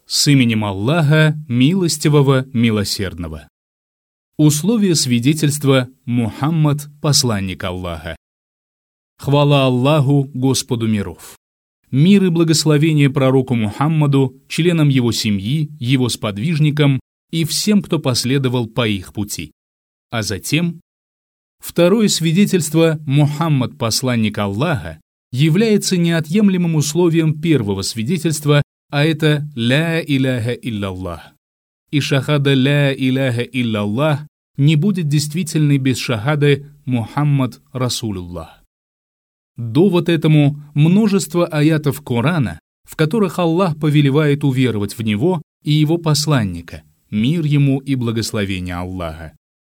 С именем Аллаха, милостивого, милосердного. Условие свидетельства: Мухаммад – посланник Аллаха. Хвала Аллаху, Господу миров. Мир и благословение пророку Мухаммаду, членам его семьи, его сподвижникам и всем, кто последовал по их пути. А затем, второе свидетельство: Мухаммад – посланник Аллаха, является неотъемлемым условием первого свидетельства, а это «Ля иляха илляллах». И шахада «Ля иляха илляллах» не будет действительной без шахады «Мухаммад Расулуллах». Довод этому – множество аятов Корана, в которых Аллах повелевает уверовать в Него и Его посланника, мир Ему и благословение Аллаха.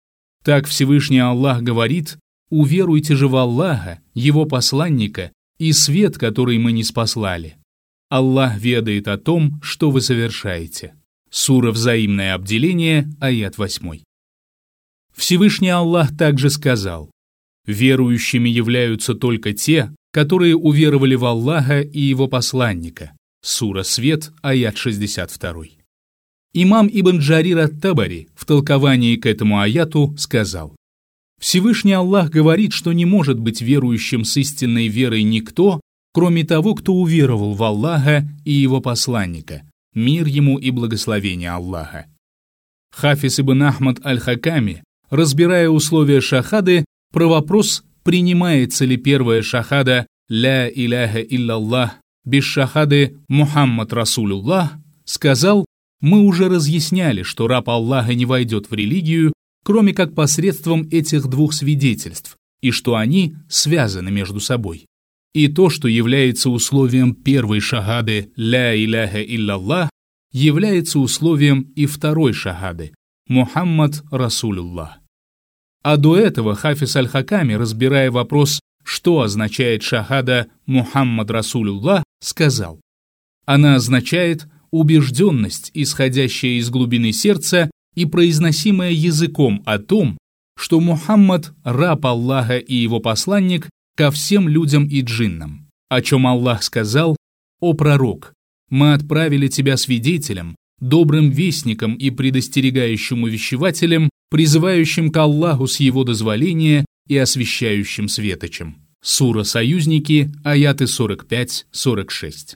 Так Всевышний Аллах говорит: «Уверуйте же в Аллаха, Его посланника и свет, который мы ниспослали. Аллах ведает о том, что вы совершаете». Сура «Взаимное обделение», аят 8. Всевышний Аллах также сказал: «Верующими являются только те, которые уверовали в Аллаха и Его посланника». Сура «Свет», аят 62. Имам Ибн Джарир ат-Табари в толковании к этому аяту сказал: Всевышний Аллах говорит, что не может быть верующим с истинной верой никто, кроме того, кто уверовал в Аллаха и Его посланника, мир Ему и благословение Аллаха. Хафиз ибн Ахмад аль-Хаками, разбирая условия шахады, про вопрос, принимается ли первая шахада «Ля иляха илляллах» без шахады «Мухаммад Расулуллах», сказал: «Мы уже разъясняли, что раб Аллаха не войдет в религию, кроме как посредством этих двух свидетельств, и что они связаны между собой. И то, что является условием первой шахады «Ля иляха илляллах», является условием и второй шахады «Мухаммад Расулуллах». А до этого Хафиз аль-Хаками, разбирая вопрос, что означает шахада «Мухаммад Расулуллах», сказал: «Она означает убежденность, исходящая из глубины сердца и произносимая языком о том, что Мухаммад – раб Аллаха и его посланник ко всем людям и джиннам, о чем Аллах сказал: «О пророк, мы отправили тебя свидетелем, добрым вестником и предостерегающим увещевателем, призывающим к Аллаху с его дозволения и освящающим светочем». Сура «Союзники», аяты 45-46.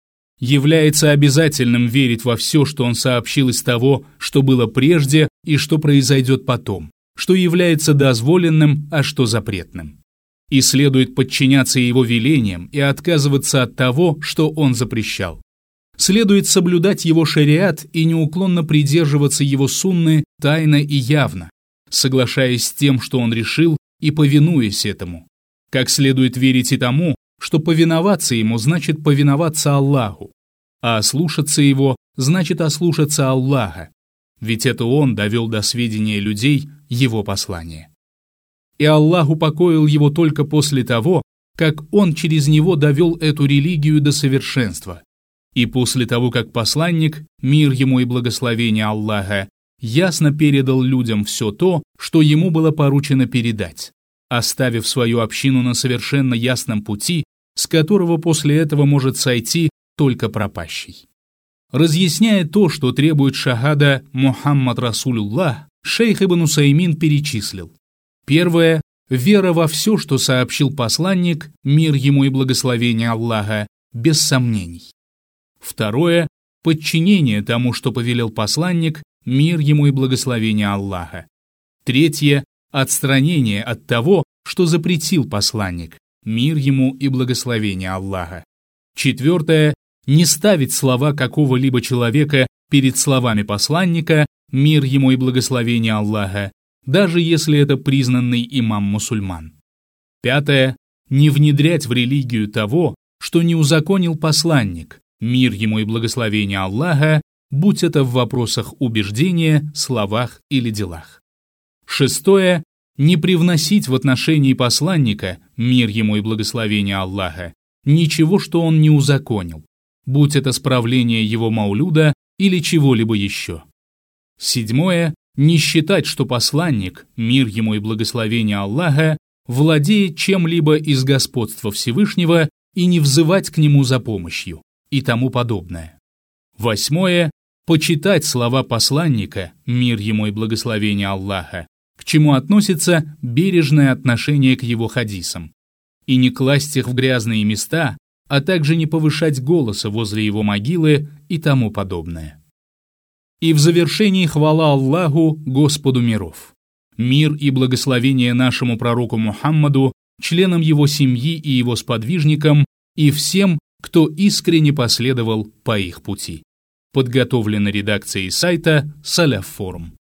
Является обязательным верить во все, что он сообщил из того, что было прежде и что произойдет потом, что является дозволенным, а что запретным. И следует подчиняться его велениям и отказываться от того, что он запрещал. Следует соблюдать его шариат и неуклонно придерживаться его сунны тайно и явно, соглашаясь с тем, что он решил, и повинуясь этому. Как следует верить и тому, что повиноваться ему значит повиноваться Аллаху, а ослушаться его значит ослушаться Аллаха, ведь это он довел до сведения людей его послание. И Аллах упокоил его только после того, как он через него довел эту религию до совершенства, и после того, как посланник, мир ему и благословение Аллаха, ясно передал людям все то, что ему было поручено передать, оставив свою общину на совершенно ясном пути, с которого после этого может сойти только пропащий. Разъясняя то, что требует шахада «Мухаммад Расулуллах», шейх Ибн Усаймин перечислил: первое – вера во все, что сообщил посланник, мир ему и благословение Аллаха, без сомнений. Второе – подчинение тому, что повелел посланник, мир ему и благословение Аллаха. Третье – отстранение от того, что запретил посланник, мир ему и благословение Аллаха. Четвертое – не ставить слова какого-либо человека перед словами посланника, мир ему и благословение Аллаха, даже если это признанный имам мусульман. Пятое – не внедрять в религию того, что не узаконил посланник, мир ему и благословение Аллаха, будь это в вопросах убеждения, словах или делах. Шестое – не привносить в отношении посланника, мир ему и благословение Аллаха, ничего, что он не узаконил, будь это справление его маулюда или чего-либо еще. Седьмое – не считать, что посланник, мир ему и благословение Аллаха, владеет чем-либо из господства Всевышнего и не взывать к нему за помощью и тому подобное. 8. Почитать слова посланника, мир ему и благословение Аллаха, к чему относится бережное отношение к его хадисам, и не класть их в грязные места, а также не повышать голоса возле его могилы и тому подобное. И в завершении хвала Аллаху, Господу миров. Мир и благословение нашему пророку Мухаммаду, членам его семьи и его сподвижникам, и всем, кто искренне последовал по их пути. Подготовлено редакцией сайта Салаф Форум.